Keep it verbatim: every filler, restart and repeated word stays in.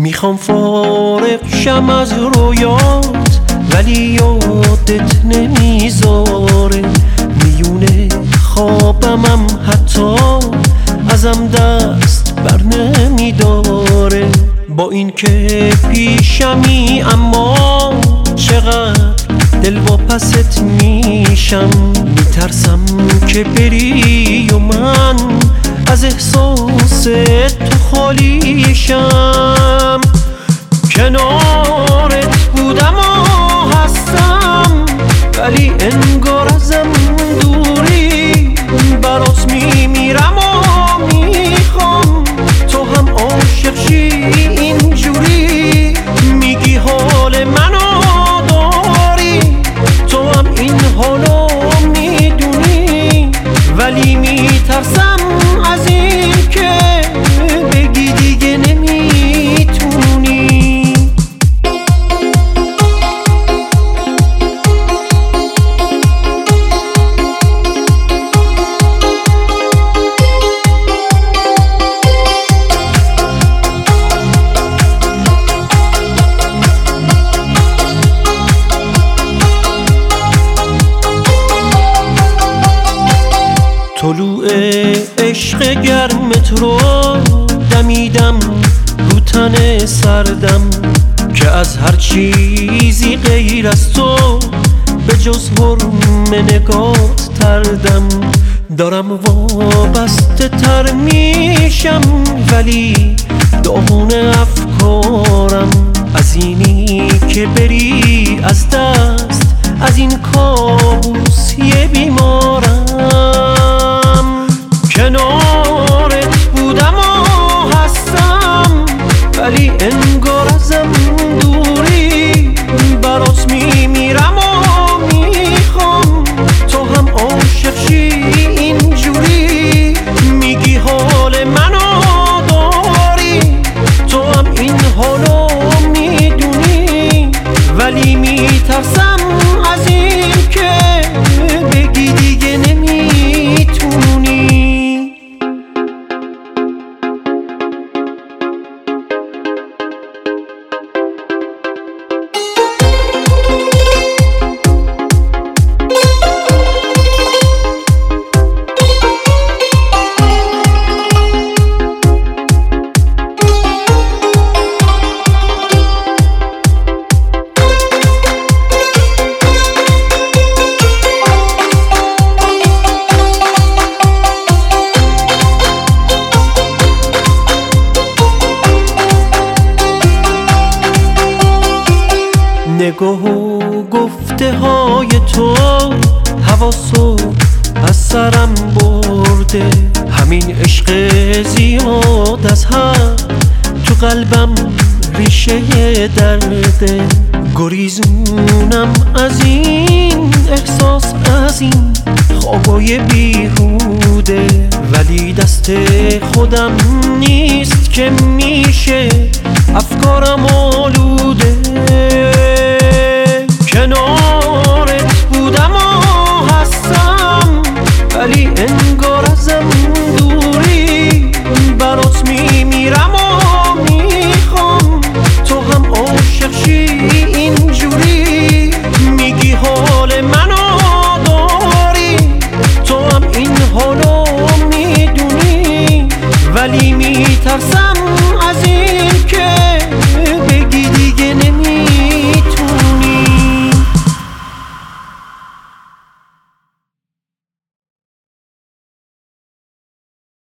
میخوام فارغ شم از رویات ولی یادت نمیذاره، میونه خوابمم حتی ازم دست بر نمیداره. با این که پیشمی اما چقدر دل واپست میشم، میترسم که بری و من از احساس تو خالیشم. کنارت بودم و هستم ولی انگار ازم دوری، برات میمیرم و میخوام تو هم عاشق شی اینجوری. میگی حال منو داری، تو هم این حالو میدونی، ولی میترسم از این که بگی دیگه نمیتونی. طلوع عشق گرمت رو دمیدم رو تن سردم، که از هر چیزی غیر از تو به جز حرم نگات تردم. دارم وابسته تر میشم ولی داغون افکارم، از اینی که بری از دست از این کابوس یه بیمارم. کنارت بودم و هستم ولی انگار ازم دوری، برات میمیرم و میخوام تو هم عاشق شی اینجوری. میگی حال منو داری، تو هم این حالو میدونی، ولی میترسم از این که بگی دیگه نمیتونی. نگاه و گفته های تو حواسو از سرم برده، همین عشق زیاد از حد تو قلبم ریشه درده. گریزونم از این احساس، از این خوابای بیهوده، ولی دست خودم نیست که میشه افکارم آلوده. کنارت بودم و هستم ولی انگار ازم دوری، برات میمیرم و میخوام تو هم عاشق شی اینجوری. میگی حال منو داری، تو هم این حالو میدونی، ولی میترسم